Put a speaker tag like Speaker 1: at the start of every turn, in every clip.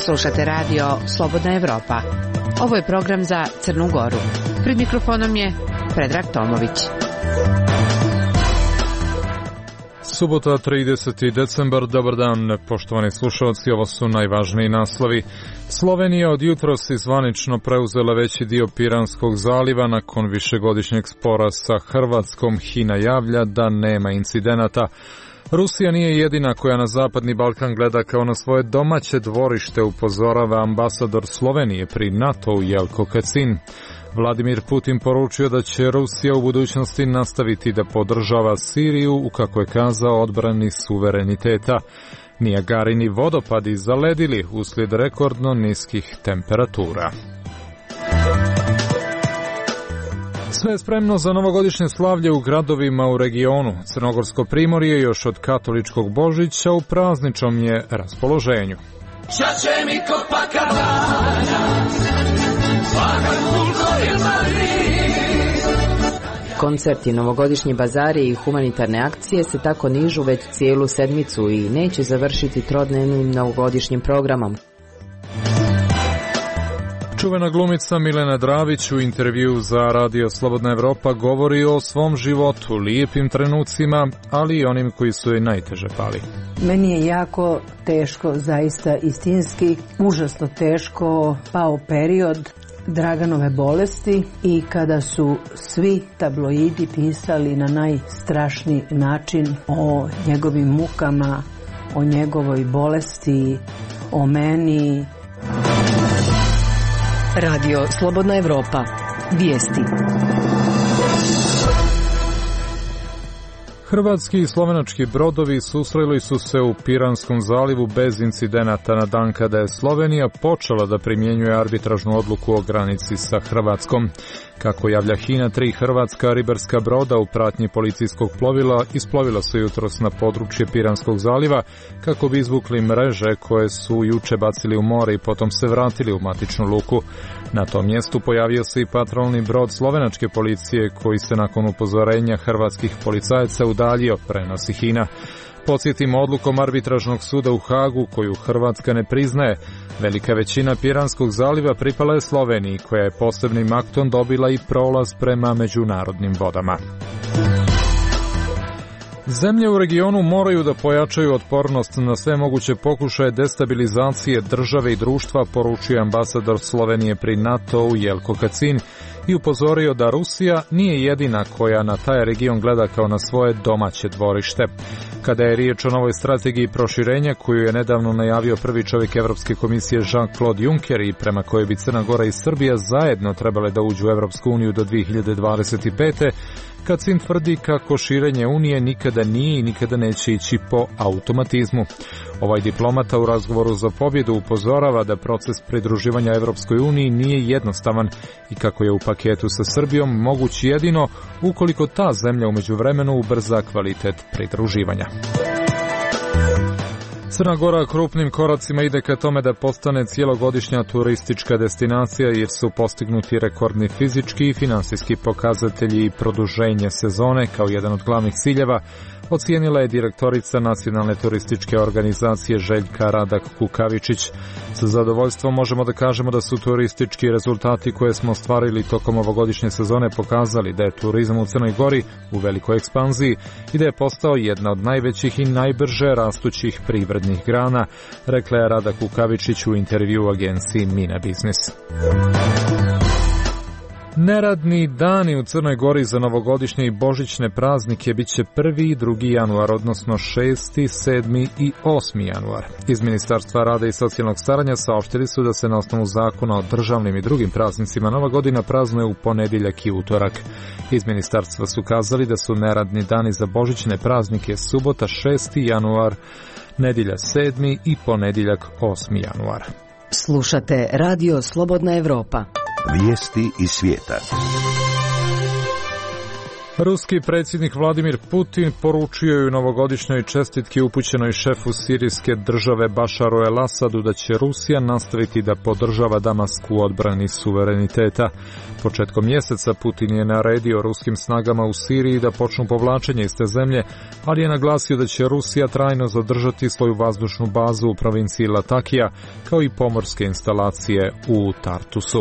Speaker 1: Slušate radio Slobodna Evropa. Ovo je program za Crnu Goru. Pred mikrofonom je Predrag Tomović.
Speaker 2: Subota, 30. decembar, dobar dan, poštovani slušalci, ovo su najvažniji naslovi. Slovenija od jutros zvanično preuzela veći dio Piranskog zaliva nakon višegodišnjeg spora sa Hrvatskom. HI najavlja da nema incidenata. Rusija nije jedina koja na Zapadni Balkan gleda kao na svoje domaće dvorište, upozorava ambasador Slovenije pri NATO-u Jelko Kacin. Vladimir Putin poručio da će Rusija u budućnosti nastaviti da podržava Siriju u, kako je kazao, odbrani suvereniteta. Nijagarini vodopadi zaledili uslijed rekordno niskih temperatura. Sve je spremno za novogodišnje slavlje u gradovima u regionu. Crnogorsko primorje još od katoličkog Božića u prazničnom je raspoloženju.
Speaker 3: Koncerti, novogodišnji bazari i humanitarne akcije se tako nižu već cijelu sedmicu i neće završiti trodnevnim novogodišnjim programom.
Speaker 2: Čuvena glumica Milena Dravić u intervjuu za Radio Slobodna Evropa govori o svom životu, lijepim trenucima, ali i onim koji su joj najteže pali.
Speaker 4: Meni je jako teško, zaista istinski, užasno teško pao period Draganove bolesti i kada su svi tabloidi pisali na najstrašniji način o njegovim mukama, o njegovoj bolesti, o meni.
Speaker 5: Radio Slobodna Evropa. Vijesti.
Speaker 2: Hrvatski i slovenački brodovi susreli su se u Piranskom zalivu bez incidenata na dan kada je Slovenija počela da primjenjuje arbitražnu odluku o granici sa Hrvatskom. Kako javlja HINA, 3 hrvatska ribarska broda u pratnji policijskog plovila isplovila su jutros na područje Piranskog zaliva kako bi izvukli mreže koje su juče bacili u more i potom se vratili u matičnu luku. Na tom mjestu pojavio se i patrolni brod slovenačke policije koji se nakon upozorenja hrvatskih policajaca udaljio, prenosi HINA. Podsjetimo, odlukom arbitražnog suda u Hagu, koju Hrvatska ne priznaje, velika većina Piranskog zaliva pripala je Sloveniji, koja je posebnim aktom dobila i prolaz prema međunarodnim vodama. Zemlje u regionu moraju da pojačaju otpornost na sve moguće pokušaje destabilizacije države i društva, poručuje ambasador Slovenije pri NATO-u Jelko Kacin i upozorio da Rusija nije jedina koja na taj region gleda kao na svoje domaće dvorište. Kada je riječ o novoj strategiji proširenja koju je nedavno najavio prvi čovjek Evropske komisije Jean-Claude Juncker i prema kojoj bi Crna Gora i Srbija zajedno trebale da uđu u Evropsku uniju do 2025. Kacin tvrdi kako širenje Unije nikada nije i nikada neće ići po automatizmu. Ovaj diplomata u razgovoru za pobjedu upozorava da proces pridruživanja Evropskoj uniji nije jednostavan i kako je u paketu sa Srbijom moguć jedino ukoliko ta zemlja u međuvremenu ubrza kvalitet pridruživanja. Crna Gora krupnim koracima ide ka tome da postane cijelogodišnja turistička destinacija jer su postignuti rekordni fizički i finansijski pokazatelji i produženje sezone kao jedan od glavnih ciljeva, ocijenila je direktorica Nacionalne turističke organizacije Željka Radak Kukavičić. Sa zadovoljstvom možemo da kažemo da su turistički rezultati koje smo ostvarili tokom ovogodišnje sezone pokazali da je turizam u Crnoj Gori u velikoj ekspanziji i da je postao jedna od najvećih i najbrže rastućih privrednih grana, rekla je Radak Kukavičić u intervju agenciji Mina Biznis. Neradni dani u Crnoj Gori za novogodišnje i božićne praznike bit će 1. i 2. januar, odnosno 6., 7. i 8. januar. Iz Ministarstva rada i socijalnog staranja saopštili su da se na osnovu zakona o državnim i drugim praznicima Nova godina praznuje u ponedjeljak i utorak. Iz Ministarstva su kazali da su neradni dani za božićne praznike subota 6. januar, nedjelja 7. i ponedjeljak 8. januar.
Speaker 5: Slušate Radio Slobodna Evropa.
Speaker 6: Vijesti iz svijeta.
Speaker 2: Ruski predsjednik Vladimir Putin poručio je u novogodišnjoj čestitki upućenoj šefu sirijske države Bašaru el-Asadu da će Rusija nastaviti da podržava Damask u odbrani suvereniteta. Početkom mjeseca Putin je naredio ruskim snagama u Siriji da počnu povlačenje iz te zemlje, ali je naglasio da će Rusija trajno zadržati svoju vazdušnu bazu u provinciji Latakija, kao i pomorske instalacije u Tartusu.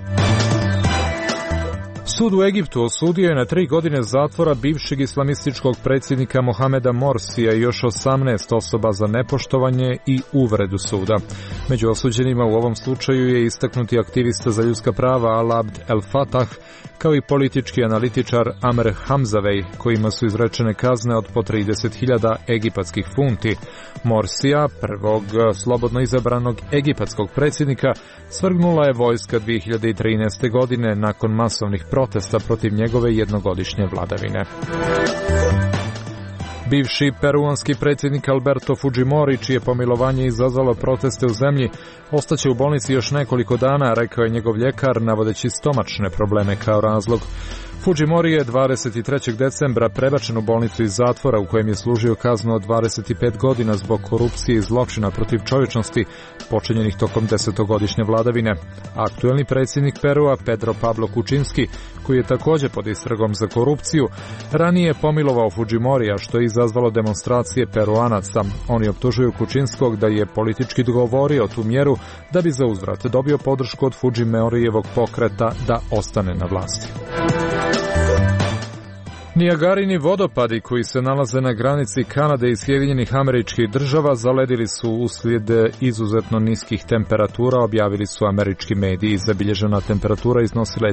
Speaker 2: Sud u Egiptu osudio je na 3 godine zatvora bivšeg islamističkog predsjednika Mohameda Morsija i još 18 osoba za nepoštovanje i uvredu suda. Među osuđenima u ovom slučaju je istaknuti aktivista za ljudska prava Al-Abd el-Fatah, kao i politički analitičar Amer Hamzavej, kojima su izrečene kazne od po 30.000 egipatskih funti. Morsija, prvog slobodno izabranog egipatskog predsjednika, svrgnula je vojska 2013. godine nakon masovnih protesta protiv njegove jednogodišnje vladavine. Bivši peruanski predsjednik Alberto Fujimori, čije pomilovanje izazvalo proteste u zemlji, ostaće u bolnici još nekoliko dana, rekao je njegov ljekar, navodeći stomačne probleme kao razlog. Fujimori je 23. decembra prebačen u bolnicu iz zatvora u kojem je služio kaznu od 25 godina zbog korupcije i zločina protiv čovječnosti počinjenih tokom 10-godišnje vladavine. Aktuelni predsjednik Perua Pedro Pablo Kučinski, koji je također pod istragom za korupciju, ranije je pomilovao Fujimorija, što je izazvalo demonstracije Peruanaca. Oni optužuju Kučinskog da je politički dogovorio tu mjeru da bi za uzvrat dobio podršku od Fujimorijevog pokreta da ostane na vlasti. Nijagarini vodopadi koji se nalaze na granici Kanade i Sjedinjenih Američkih Država zaledili su uslijed izuzetno niskih temperatura, objavili su američki mediji. Zabilježena temperatura iznosila je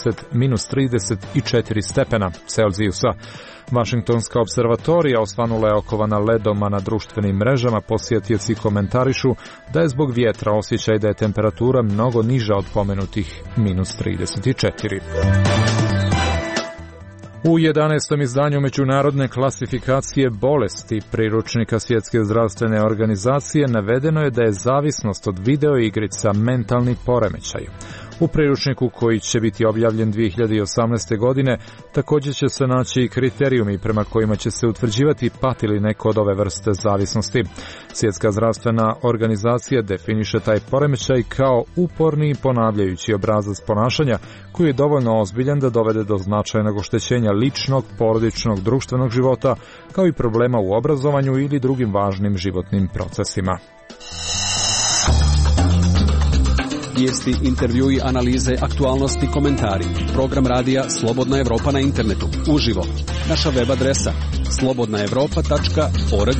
Speaker 2: -34 stepena Celzijusa. Vašingtonska observatorija osvanula je okovana ledom, a na društvenim mrežama posjetioci komentarišu da je zbog vjetra osjećaj da je temperatura mnogo niža od pomenutih -34. U 11. izdanju međunarodne klasifikacije bolesti priručnika Svjetske zdravstvene organizacije navedeno je da je zavisnost od videoigrica mentalni poremećaj. U priručniku, koji će biti objavljen 2018. godine, također će se naći i kriterijumi prema kojima će se utvrđivati pati li neko od ove vrste zavisnosti. Svjetska zdravstvena organizacija definiše taj poremećaj kao uporni i ponavljajući obrazac ponašanja koji je dovoljno ozbiljan da dovede do značajnog oštećenja ličnog, porodičnog, društvenog života, kao i problema u obrazovanju ili drugim važnim životnim procesima.
Speaker 6: Vijesti, intervjui, analize, aktualnosti, komentari. Program radija Slobodna Evropa na internetu. Uživo. Naša web adresa slobodnaevropa.org.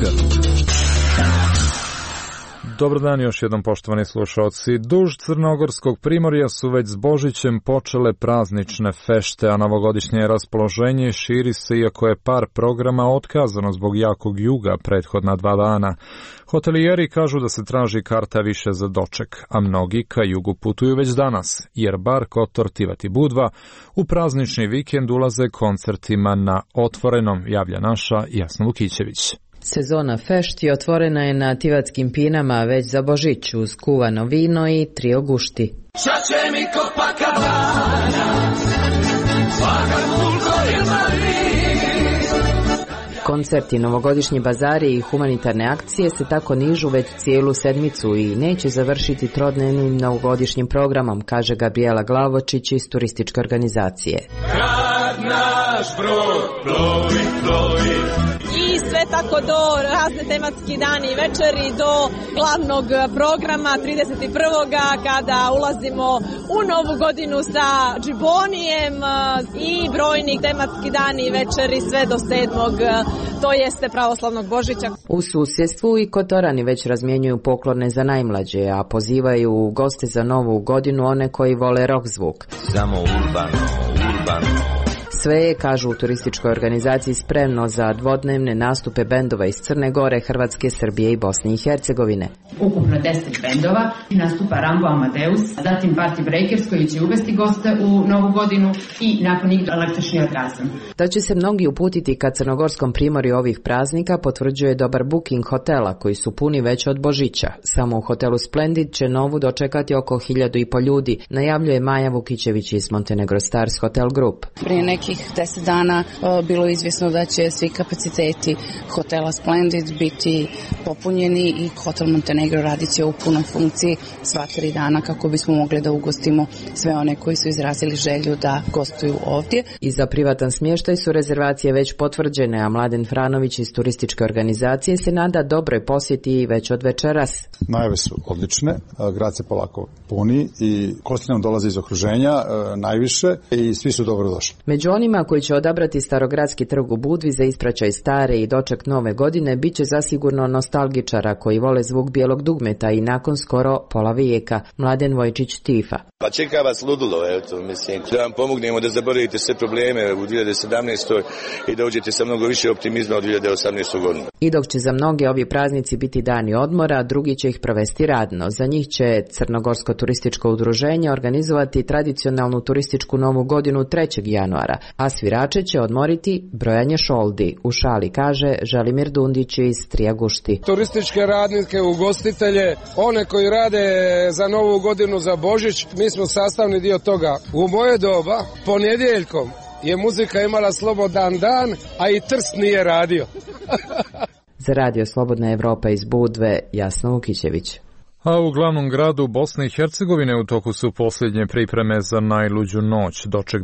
Speaker 2: Dobar dan još jednom, poštovani slušalci. Duž crnogorskog primorja su već s Božićem počele praznične fešte, a novogodišnje raspoloženje širi se iako je par programa otkazano zbog jakog juga prethodna 2 dana. Hotelijeri kažu da se traži karta više za doček, a mnogi ka jugu putuju već danas, jer bar Kotor, Tivat i Budva u praznični vikend ulaze koncertima na otvorenom, javlja naša Jasna Vukićević.
Speaker 3: Sezona fešti otvorena je na tivatskim pinama već za Božić uz kuvano vino i trio gušti. Koncerti, novogodišnji bazari i humanitarne akcije se tako nižu već cijelu sedmicu i neće završiti trodnevnim novogodišnjim programom, kaže Gabriela Glavočić iz turističke organizacije.
Speaker 7: Grad naš brod plovi, plovi. I sve tako do razne tematski dani i večeri do glavnog programa 31. kada ulazimo u novu godinu sa džibonijem i brojni tematski dani i večeri sve do 7. to jeste pravoslavnog Božića.
Speaker 3: U susjedstvu i Kotorani već razmjenjuju poklone za najmlađe, a pozivaju goste za novu godinu one koji vole rock zvuk.
Speaker 8: Samo urbano.
Speaker 3: Sve je, kažu u turističkoj organizaciji, spremno za dvodnevne nastupe bendova iz Crne Gore, Hrvatske, Srbije i Bosne i Hercegovine.
Speaker 9: Ukupno 10 bendova nastupa Rambo Amadeus, zatim Party Breakers koji će uvesti goste u novu godinu i nakon njih Električni orgazam.
Speaker 3: Da će se mnogi uputiti ka crnogorskom primorju ovih praznika potvrđuje dobar booking hotela koji su puni već od Božića. Samo u hotelu Splendid će novu dočekati oko 1.500 ljudi, najavljuje Maja Vukićević iz Montenegro Stars Hotel Group.
Speaker 10: Prije
Speaker 8: nekih 10 dana bilo izvjesno da će svi kapaciteti hotela Splendid biti popunjeni i hotel Montenegro radit će u punoj funkciji sva 3 dana kako bismo mogli da ugostimo sve one koji su izrazili želju da gostuju ovdje.
Speaker 3: I za privatan smještaj su rezervacije već potvrđene, a Mladen Franović iz turističke organizacije se nada dobroj posjeti već od večeras.
Speaker 10: Najave su odlične, grad se polako puni i gosti nam dolaze iz okruženja najviše i svi su dobro došli.
Speaker 3: Među onima koji će odabrati Starogradski trg u Budvi za ispraćaj stare i doček nove godine bit će zasigurno nostalgičara koji vole zvuk bijelog dugmeta i nakon skoro pola vijeka. Mladen Vojčić Tifa.
Speaker 11: Pa čeka vas ludilo, eto, mislim, da vam pomognemo da zaboravite sve probleme u 2017. i da uđete sa mnogo više optimizma od 2018. godinu.
Speaker 3: I dok će za mnoge ovi praznici biti dani odmora, drugi će ih provesti radno. Za njih će Crnogorsko turističko udruženje organizovati tradicionalnu turističku novu godinu 3. januara, a svirače će odmoriti brojanje šoldi. U šali kaže Želimir Dundić iz Trijagušti.
Speaker 12: Turističke radnike, ugostitelje, one koji rade za novu godinu, za Božić, mi smo sastavni dio toga. U moje doba, ponedjeljkom, je muzika imala slobodan dan, a i Trst nije radio.
Speaker 3: Za Radio Slobodna Evropa iz Budve, Jasna Vukićević.
Speaker 2: A u glavnom gradu Bosne i Hercegovine u toku su posljednje pripreme za najluđu noć, doček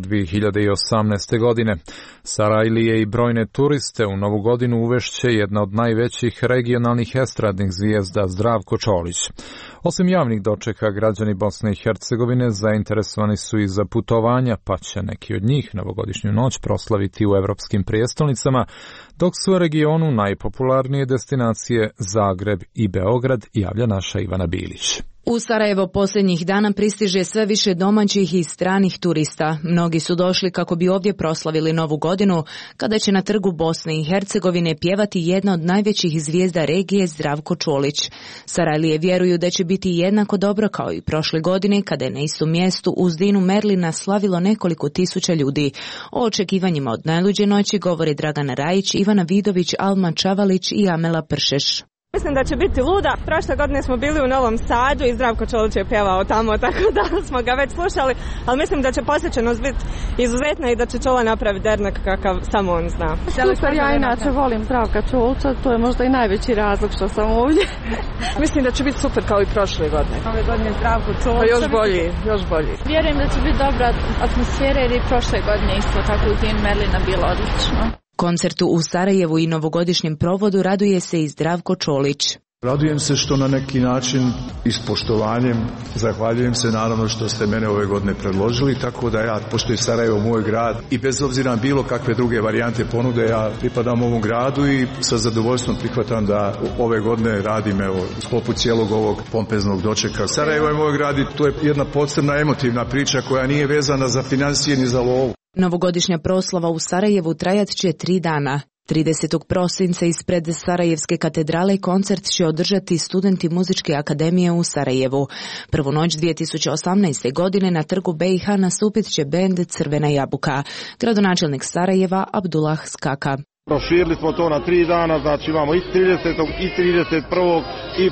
Speaker 2: 2018. godine. Sarajlije i brojne turiste u novu godinu uvešće jedna od najvećih regionalnih estradnih zvijezda Zdravko Čolić. Osim javnih dočeka, građani Bosne i Hercegovine zainteresovani su i za putovanja, pa će neki od njih novogodišnju noć proslaviti u evropskim prijestolnicama, dok su u regionu najpopularnije destinacije Zagreb i Beograd, javlja naša Ivana Bilić.
Speaker 13: U Sarajevo posljednjih dana pristiže sve više domaćih i stranih turista. Mnogi su došli kako bi ovdje proslavili novu godinu, kada će na trgu Bosne i Hercegovine pjevati jedna od najvećih zvijezda regije Zdravko Čolić. Sarajlije vjeruju da će biti jednako dobro kao i prošle godine, kada je na istom mjestu uz Dinu Merlina slavilo nekoliko tisuća ljudi. O očekivanjima od najluđe noći govore Dragana Rajić, Ivana Vidović, Alma Čavalić i Amela Pršeš.
Speaker 7: Mislim da će biti luda. Prošle godine smo bili u Novom Sadu i Zdravko Čolić je pjevao tamo, tako da smo ga već slušali, ali mislim da će posjećenost biti izuzetna i da će Čola napraviti dernek kakav samo on zna.
Speaker 14: Super, ja inače volim Zdravka Čolića, to je možda i najveći razlog što sam ovdje.
Speaker 7: Mislim da će biti super kao i prošle godine.
Speaker 14: Ove godine Zdravko Čolić.
Speaker 7: Pa još bolji, još bolji.
Speaker 14: Vjerujem da će biti dobra atmosfera jer i prošle godine isto tako u Din Merlina bilo odlično.
Speaker 13: Koncertu u Sarajevu i novogodišnjem provodu raduje se i Zdravko Čolić.
Speaker 15: Radujem se što na neki način i s poštovanjem zahvaljujem se naravno što ste mene ove godine predložili, tako da ja, pošto je Sarajevo moj grad i bez obzira na bilo kakve druge varijante ponude, ja pripadam ovom gradu i sa zadovoljstvom prihvatam da ove godine radim u sklopu cijelog ovog pompeznog dočeka. Sarajevo je moj grad i to je jedna posebna emotivna priča koja nije vezana za financije ni za lovu.
Speaker 13: Novogodišnja proslava u Sarajevu trajat će 3 dana. 30. prosinca ispred Sarajevske katedrale koncert će održati studenti Muzičke akademije u Sarajevu. Prvu noć 2018. godine na trgu BiH nastupit će bend Crvena jabuka. Gradonačelnik Sarajeva Abdullah Skaka.
Speaker 16: Proširili smo to na 3 dana, znači imamo i 30. i 31. i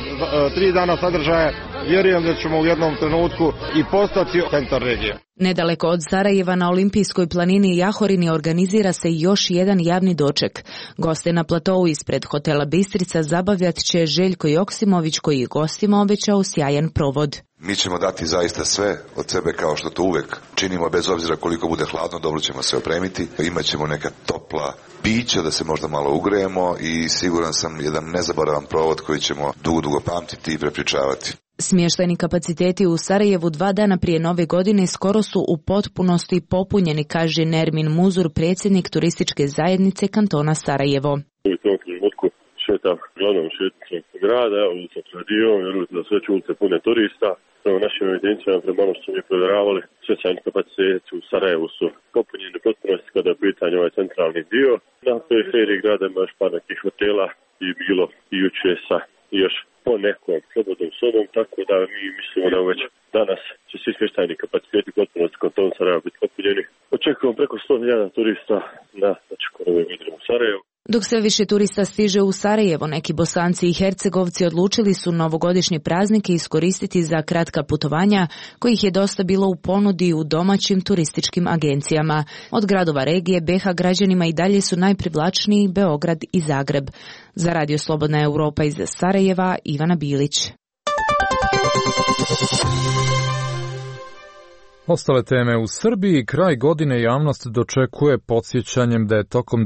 Speaker 16: 3 dana sadržaja. Vjerujem da ćemo u jednom trenutku i postati centar regije.
Speaker 13: Nedaleko od Sarajeva na Olimpijskoj planini Jahorini organizira se još jedan javni doček. Goste na platovu ispred hotela Bistrica zabavljat će Željko Joksimović koji je gostima obećao sjajan provod.
Speaker 17: Mi ćemo dati zaista sve od sebe kao što to uvek činimo, bez obzira koliko bude hladno, dobro ćemo se opremiti. Imaćemo neka topla pića da se možda malo ugrejemo i siguran sam jedan nezaboravan provod koji ćemo dugo pamtiti i prepričavati.
Speaker 13: Smještajni kapaciteti u Sarajevu 2 dana prije nove godine skoro su u potpunosti popunjeni, kaže Nermin Muzur, predsjednik turističke zajednice kantona Sarajevo.
Speaker 18: U tom trenutku šetam glavnom šetnicom grada, ulicom Tradijom, jer da sve ulice pune turista. Prema našim evidencijama, prema ono što smo mi provjeravali, smještajni kapaciteti u Sarajevu su popunjeni potpunosti kada je pitanje ovaj centralni dio. Na periferiji grada ima još par nekih hotela i bilo i juče sa još po nekom slobodnom sobom, tako da mi mislimo da već danas će svi smještajni kapaciteti potpunosti kanton Sarajeva biti popunjeni. Očekujemo preko 100.000 turista na nove godine u Sarajevu.
Speaker 13: Dok sve više turista stiže u Sarajevo, neki Bosanci i Hercegovci odlučili su novogodišnje praznike iskoristiti za kratka putovanja, kojih je dosta bilo u ponudi u domaćim turističkim agencijama. Od gradova regije BiH građanima i dalje su najprivlačniji Beograd i Zagreb. Za Radio Slobodna Europa iz Sarajeva, Ivana Bilić.
Speaker 2: Ostale teme u Srbiji. Kraj godine javnost dočekuje podsjećanjem da je tokom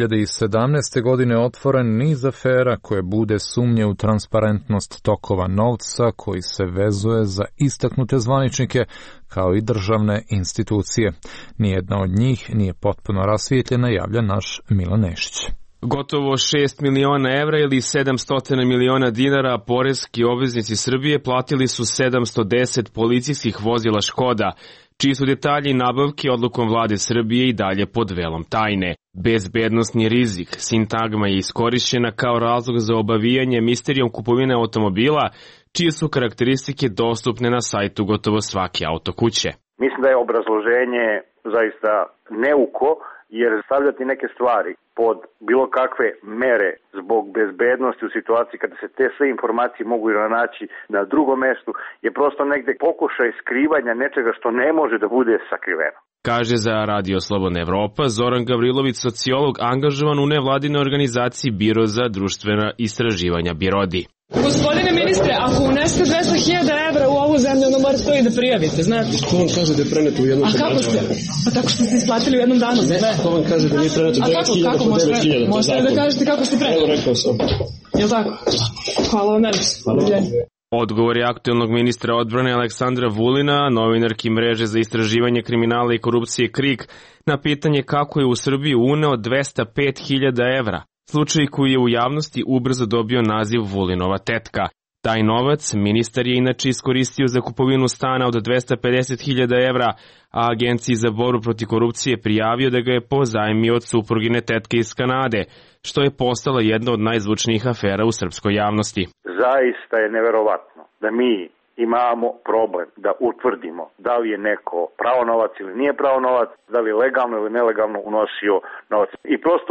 Speaker 2: 2017. godine otvoren niz afera koje bude sumnje u transparentnost tokova novca koji se vezuje za istaknute zvaničnike kao i državne institucije. Nijedna od njih nije potpuno rasvijetljena, javlja naš Milan Nešić.
Speaker 19: Gotovo 6 miliona evra ili 700 miliona dinara poreski obveznici Srbije platili su 710 policijskih vozila Škoda, čiji su detalji nabavke odlukom vlade Srbije i dalje pod velom tajne. Bezbednosni rizik, sintagma je iskorišćena kao razlog za obavijanje misterijom kupovine automobila, čije su karakteristike dostupne na sajtu gotovo svake autokuće.
Speaker 20: Mislim da je obrazloženje zaista neuko, jer stavljati neke stvari pod bilo kakve mere zbog bezbednosti u situaciji kada se te sve informacije mogu naći na drugom mestu je prosto negde pokušaj skrivanja nečega što ne može da bude sakriveno.
Speaker 19: Kaže za Radio Slobodna Evropa Zoran Gavrilović, sociolog angažovan u nevladinoj organizaciji Biro za društvena istraživanja Birodi.
Speaker 21: Gospodine ministre, ako uneste 200.000 evra u ovu zemlju, ono mora stoji da prijavite, znate?
Speaker 22: Ko vam kaže da je preneto u jednom danu?
Speaker 21: A kako ste? Pa tako što ste isplatili u jednom danu, sve.
Speaker 22: Ko vam kaže da nije preneto 9.000 po 9.000?
Speaker 21: Možete da kažete kako ste preneli?
Speaker 22: Evo rekao sam.
Speaker 21: Jel' tako? Hvala vam najviše.
Speaker 19: Odgovor je aktuelnog ministra odbrane Aleksandra Vulina, novinarki mreže za istraživanje kriminala i korupcije KRIK, na pitanje kako je u Srbiju uneo 205.000 evra. Slučaj koji je u javnosti ubrzo dobio naziv Vulinova tetka. Taj novac ministar je inače iskoristio za kupovinu stana od 250.000 evra, a Agenciji za borbu protiv korupcije prijavio da ga je pozajmio od suprugine tetke iz Kanade, što je postala jedna od najzvučnijih afera u srpskoj javnosti.
Speaker 20: Zaista je neverovatno da mi imamo problem da utvrdimo da li je neko pravo novac ili nije pravo novac, da li je legalno ili nelegalno unosio novac. I prosto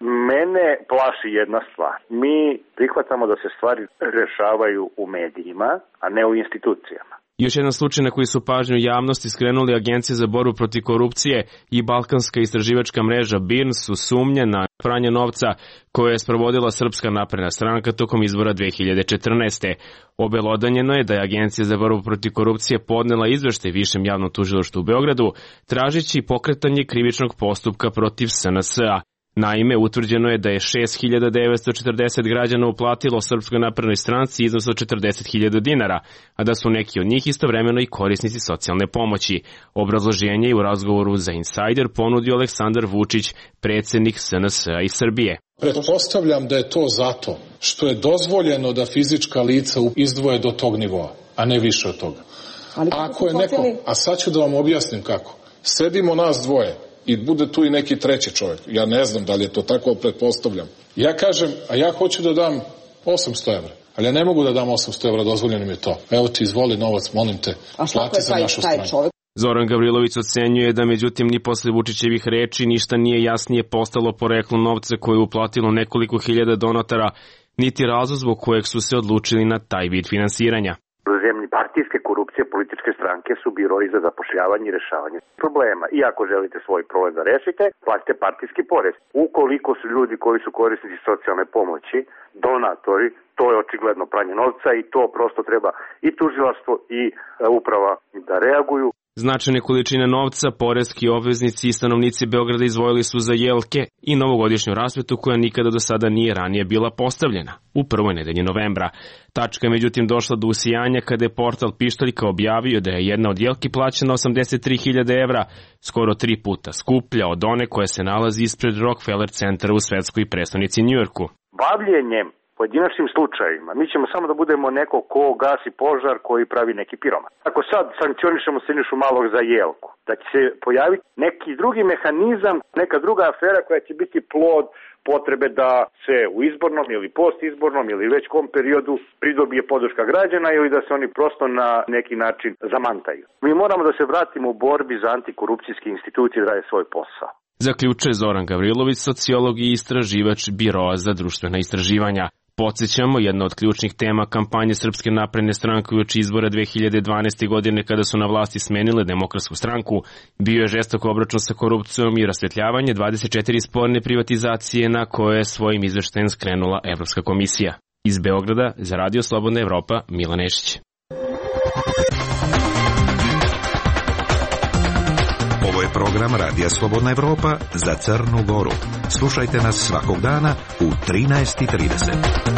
Speaker 20: mene plaši jedna stvar. Mi prihvatamo da se stvari rešavaju u medijima, a ne u institucijama.
Speaker 19: Još jedan slučaj na koji su pažnju javnosti skrenuli Agencija za borbu protiv korupcije i balkanska istraživačka mreža BIRN su sumnje na pranje novca koje je sprovodila Srpska napredna stranka tokom izbora 2014. Obelodanjeno je da je Agencija za borbu protiv korupcije podnela izveštaj Višem javnom tužilaštvu u Beogradu, tražeći pokretanje krivičnog postupka protiv SNS-a. Naime, utvrđeno je da je 6.940 građana uplatilo Srpskoj naprednoj stranci iznos od 40.000 dinara, a da su neki od njih istovremeno i korisnici socijalne pomoći. Obrazloženje je u razgovoru za Insider ponudio Aleksandar Vučić, predsjednik SNS-a iz Srbije.
Speaker 23: Pretpostavljam da je to zato što je dozvoljeno da fizička lica izdvoje do tog nivoa, a ne više od toga. Ako je neko, a sad ću da vam objasnim kako. Sedimo nas dvoje i bude tu i neki treći čovjek. Ja ne znam da li je to tako, pretpostavljam. Ja kažem, a ja hoću da dam 800 evra. Ali ja ne mogu da dam 800 evra, dozvoljeno mi je to. Evo ti izvoli novac, molim te, plati za našu stranu.
Speaker 19: Zoran Gavrilović ocenjuje da međutim ni posle Vučićevih reči ništa nije jasnije postalo poreklo novca koje je uplatilo nekoliko hiljada donatara, niti razlog zbog kojeg su se odlučili na taj vid finansiranja.
Speaker 20: U zemlji partijske korupcije političke stranke su biroji za zapošljavanje i rešavanje problema. I ako želite svoj problem da rešite, platite partijski porez. Ukoliko su ljudi koji su korisnici socijalne pomoći, donatori, to je očigledno pranje novca i to prosto treba i tužilaštvo i uprava da reaguju.
Speaker 19: Značajne količine novca, poreski obveznici i stanovnici Beograda izdvojili su za jelke i novogodišnju rasvetu koja nikada do sada nije ranije bila postavljena, u prvoj nedelji novembra. Tačka je međutim došla do usijanja kada je portal Pištaljka objavio da je jedna od jelki plaćena 83.000 evra, skoro 3 puta skuplja od one koja se nalazi ispred Rockefeller centra u svetskoj prestonici Njujorku.
Speaker 20: Bavljenjem pojedinačnim slučajevima, mi ćemo samo da budemo neko ko gasi požar koji pravi neki piroman. Ako sad sankcionišemo Sinišu Malog za jelku, da će se pojaviti neki drugi mehanizam, neka druga afera koja će biti plod potrebe da se u izbornom ili postizbornom ili već kom periodu pridobije podrška građana ili da se oni prosto na neki način zamantaju. Mi moramo da se vratimo u borbi za antikorupcijske institucije da rade svoj posao.
Speaker 19: Zaključuje Zoran Gavrilović, sociolog i istraživač Biroa za društvena istraživanja. Podsjećamo, jedna od ključnih tema kampanje Srpske napredne stranke uoči izbora 2012. godine kada su na vlasti smenile Demokratsku stranku, bio je žestok obračun sa korupcijom i rasvetljavanje 24 sporne privatizacije na koje je svojim izveštajem skrenula Evropska komisija. Iz Beograda za Radio Slobodna Evropa, Milan Nešić.
Speaker 1: Ovo je program Radija Slobodna Evropa za Crnu Goru. Slušajte nas svakog dana u 13:30.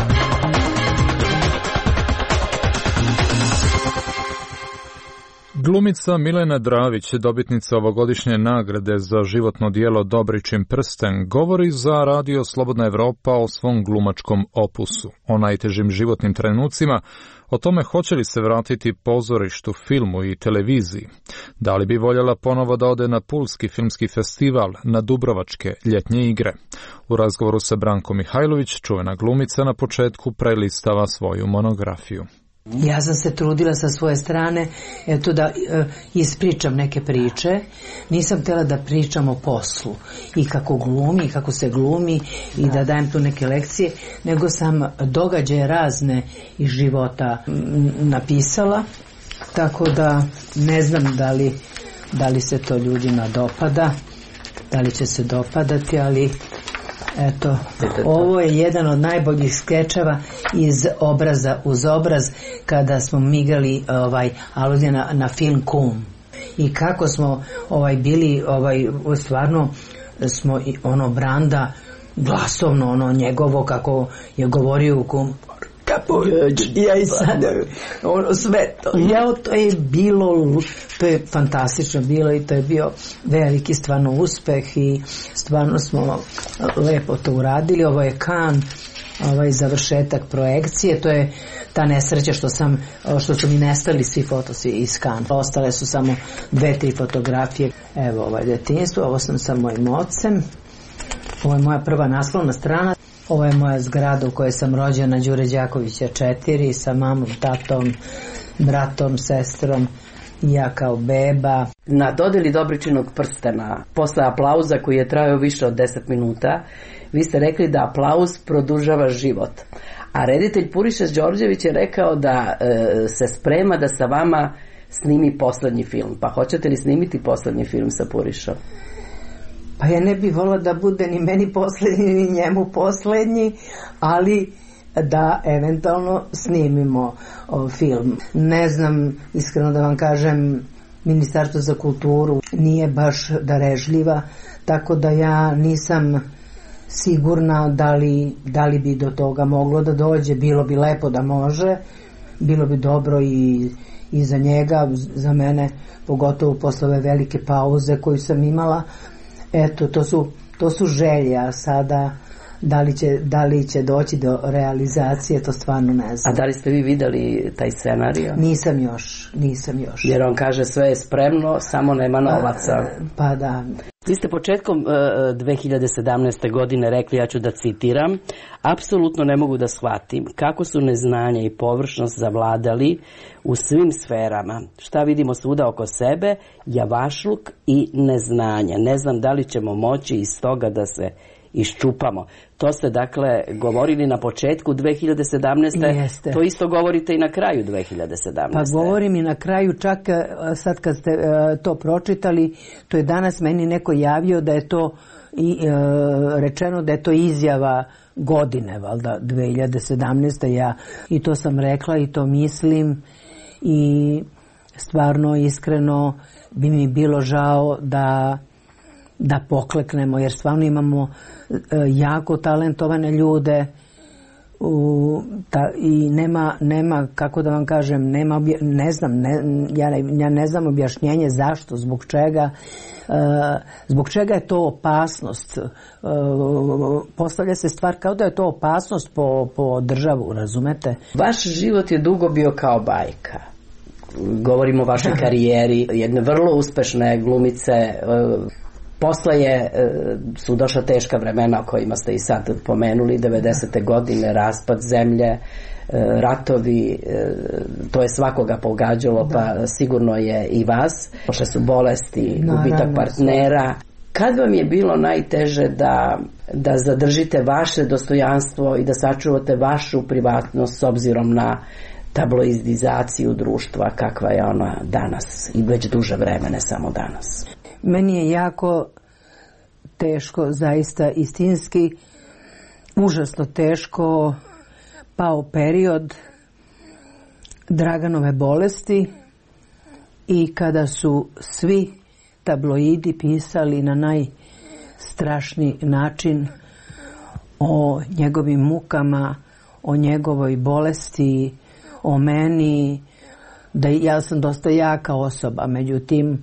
Speaker 2: Glumica Milena Dravić, dobitnica ovogodišnje nagrade za životno dijelo Dobričin prsten, govori za Radio Slobodna Evropa o svom glumačkom opusu, o najtežim životnim trenucima, o tome hoće li se vratiti pozorištu, filmu i televiziji. Da li bi voljela ponovo da ode na Pulski filmski festival, na Dubrovačke ljetnje igre. U razgovoru sa Brankom Mihajlović, čuvena glumica, na početku prelistava svoju monografiju.
Speaker 4: Ja sam se trudila sa svoje strane da ispričam neke priče. Nisam htjela da pričam o poslu i kako glumi i kako se glumi i da dajem tu neke lekcije, nego sam događaje razne iz života napisala, tako da ne znam da li se to ljudima dopada, da li će se dopadati, ali eto, ovo je jedan od najboljih skečeva iz Obraza uz obraz, kada smo migali aluzija na film Kum. I kako smo bili, stvarno smo Branda glasovno, njegovo kako je govorio u Kum. Ja i sad sve to. To je bilo, to je fantastično bilo i to je bio veliki stvarno uspeh i stvarno smo lepo to uradili. Ovo je Kan, završetak projekcije, to je ta nesreća što su mi nestali svi fotosi iz Kan. Ostale su samo 2-3 fotografije. Evo detinjstvo, ovo sam sa mojim ocem, ovo je moja prva naslovna strana. Ovo je moja zgrada u kojoj sam rođena, Đure Đakovića 4, sa mamom, tatom, bratom, sestrom, ja kao beba.
Speaker 5: Na dodeli Dobričinog prstena, posle aplauza koji je trajao više od 10 minuta, vi ste rekli da aplauz produžava život. A reditelj Puriša Đorđević je rekao da se sprema da sa vama snimi poslednji film. Pa hoćete li snimiti poslednji film sa Purišom?
Speaker 4: Pa ja ne bih volila da bude ni meni poslednji, ni njemu poslednji, ali da eventualno snimimo film. Ne znam, iskreno da vam kažem, Ministarstvo za kulturu nije baš darežljiva, tako da ja nisam sigurna da li bi do toga moglo da dođe. Bilo bi lepo da može, bilo bi dobro i za njega, za mene, pogotovo posle ove velike pauze koju sam imala. Eto, to su želje, a sada da li će doći do realizacije, to stvarno ne znam.
Speaker 5: A da li ste vi videli taj scenario?
Speaker 4: Nisam još.
Speaker 5: Jer on kaže sve je spremno, samo nema novaca.
Speaker 4: Pa da.
Speaker 5: Vi ste početkom 2017. godine rekli, ja ću da citiram, apsolutno ne mogu da shvatim kako su neznanje i površnost zavladali u svim sferama. Šta vidimo svuda oko sebe, javašluk i neznanje. Ne znam da li ćemo moći iz toga da se iščupamo. To ste dakle govorili na početku 2017.
Speaker 4: Jeste.
Speaker 5: To isto govorite i na kraju 2017.
Speaker 4: Pa govorim i na kraju, čak sad kad ste to pročitali, to je danas meni neko javio da je to rečeno da je to izjava godine, valjda 2017. I to sam rekla i to mislim i stvarno iskreno bi mi bilo žao da pokleknemo, jer stvarno imamo jako talentovane ljude i nema, kako da vam kažem, ja ne znam objašnjenje zašto, zbog čega je to opasnost. Postavlja se stvar kao da je to opasnost po državu, razumete?
Speaker 5: Vaš život je dugo bio kao bajka. Govorimo o vašoj karijeri, jedne vrlo uspešne glumice. Posle su došla teška vremena o kojima ste i sad pomenuli, 90. godine, raspad zemlje, ratovi, to je svakoga pogađalo, pa sigurno je i vas. Došle su bolesti, gubitak partnera. Kad vam je bilo najteže da zadržite vaše dostojanstvo i da sačuvate vašu privatnost s obzirom na tabloidizaciju društva kakva je ona danas i već duže vreme, ne samo danas?
Speaker 4: Meni je jako teško, zaista istinski, užasno teško pao period Draganove bolesti i kada su svi tabloidi pisali na najstrašniji način o njegovim mukama, o njegovoj bolesti, o meni, da ja sam dosta jaka osoba, međutim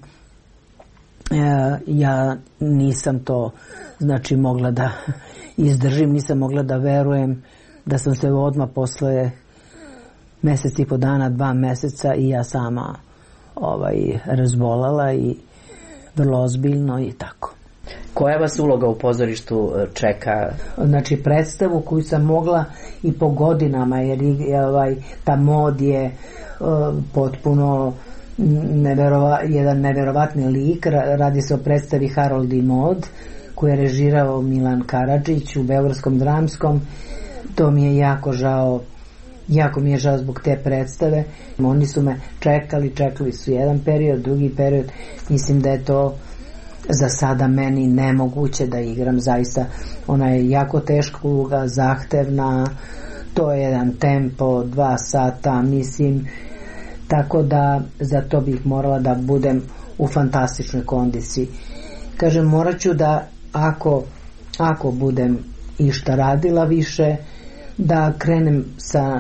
Speaker 4: ja nisam to mogla da izdržim, nisam mogla da verujem da sam se odmah posle mjesec i po dana, 2 mjeseca i ja sama razbolala i vrlo ozbiljno i tako.
Speaker 5: Koja vas uloga u pozorištu čeka?
Speaker 4: Znači predstavu koju sam mogla i po godinama, jer ta mod je potpuno jedan neverovatni lik. Radi se o predstavi Harold i Mod koju je režirao Milan Karadžić u Beogradskom dramskom. To mi je jako žao. Jako mi je žao zbog te predstave. Oni su me čekali su jedan period, drugi period. Mislim da je to za sada meni nemoguće da igram. Zaista ona je jako teška uloga, zahtevna, to je jedan tempo, 2 sata, mislim, tako da za to bih morala da budem u fantastičnoj kondiciji. Kažem, morat ću da ako budem išta radila više, da krenem sa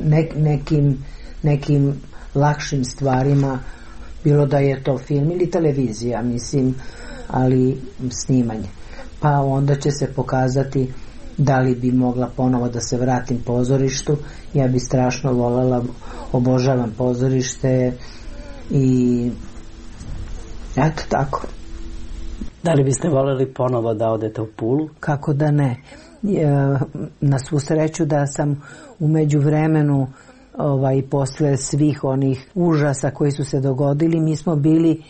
Speaker 4: nekim lakšim stvarima, bilo da je to film ili televizija, mislim, ali snimanje. Pa onda će se pokazati da li bi mogla ponovo da se vratim pozorištu. Ja bi strašno voljela, obožavam pozorište i eto tako.
Speaker 5: Da li biste voljeli ponovo da odete u Pulu?
Speaker 4: Kako da ne. Na svu sreću da sam u međuvremenu posle svih onih užasa koji su se dogodili, mi smo bili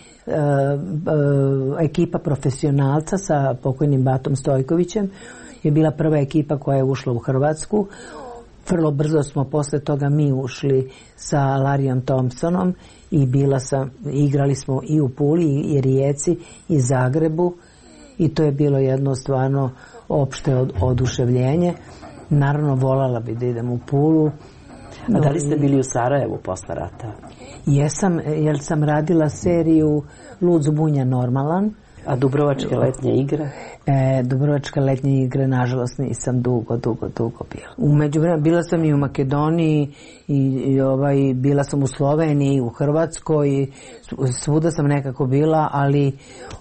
Speaker 4: ekipa profesionalca sa pokojnim Batom Stojkovićem, je bila prva ekipa koja je ušla u Hrvatsku. Vrlo brzo smo posle toga mi ušli sa Larijom Thompsonom i igrali smo i u Puli i Rijeci i Zagrebu i to je bilo jedno stvarno opšte oduševljenje. Naravno voljela bi da idem u Pulu.
Speaker 5: A da li ste bili u Sarajevu posle rata?
Speaker 4: Jesam, jer sam radila seriju Lud zbunja normalan.
Speaker 5: A Dubrovačke letnje igre?
Speaker 4: Dubrovačke letnje igre, nažalost, nisam dugo bila. U međuvremenu bila sam i u Makedoniji i bila sam u Sloveniji, u Hrvatskoj, svuda sam nekako bila, ali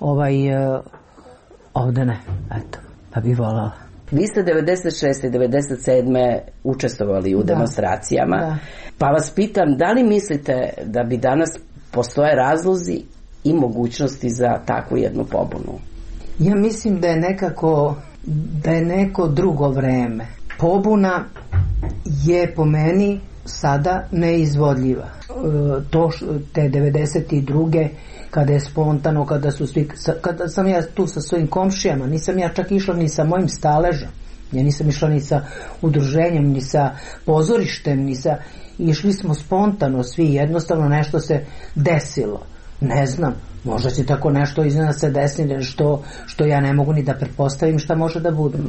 Speaker 4: ovde ne, eto, pa bi voljela.
Speaker 5: Vi ste 96. i 97. učestvovali u demonstracijama, pa vas pitam, da li mislite da bi danas postoje razlozi i mogućnosti za takvu jednu pobunu?
Speaker 4: Ja mislim da je neko drugo vreme. Pobuna je po meni sada neizvodljiva. Te 92. kada je spontano, kada sam ja tu sa svojim komšijama, nisam ja čak išla ni sa mojim staležom, ja nisam išla ni sa udruženjem, ni sa pozorištem, išli smo spontano svi, jednostavno nešto se desilo. Ne znam, možda će tako nešto iznenada se desiti što ja ne mogu ni da pretpostavim šta može da bude.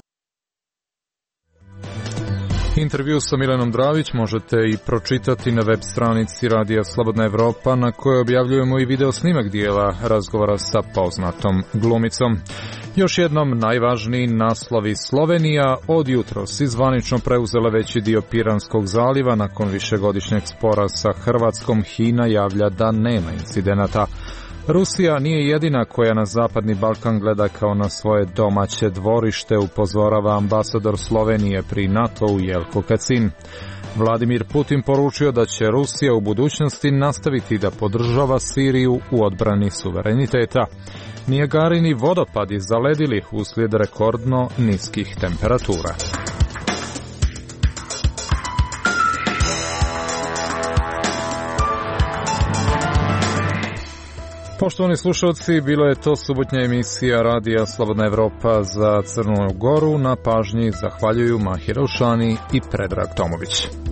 Speaker 2: Intervju sa Milanom Dravić možete i pročitati na web stranici Radija Slobodna Evropa, na kojoj objavljujemo i video snimak dijela razgovora sa poznatom glumicom. Još jednom, najvažniji naslovi: Slovenija od jutros zvanično preuzela veći dio Piranskog zaliva nakon višegodišnjeg spora sa Hrvatskom. Hina javlja da nema incidenata. Rusija nije jedina koja na Zapadni Balkan gleda kao na svoje domaće dvorište, upozorava ambasador Slovenije pri NATO-u Jelko Kacin. Vladimir Putin poručio da će Rusija u budućnosti nastaviti da podržava Siriju u odbrani suvereniteta. Nijagarini vodopadi zaledili uslijed rekordno niskih temperatura. Poštovani slušalci, bila je to subotnja emisija Radija Slobodna Evropa za Crnu Goru. Na pažnji zahvaljuju Mahir Aušani i Predrag Tomović.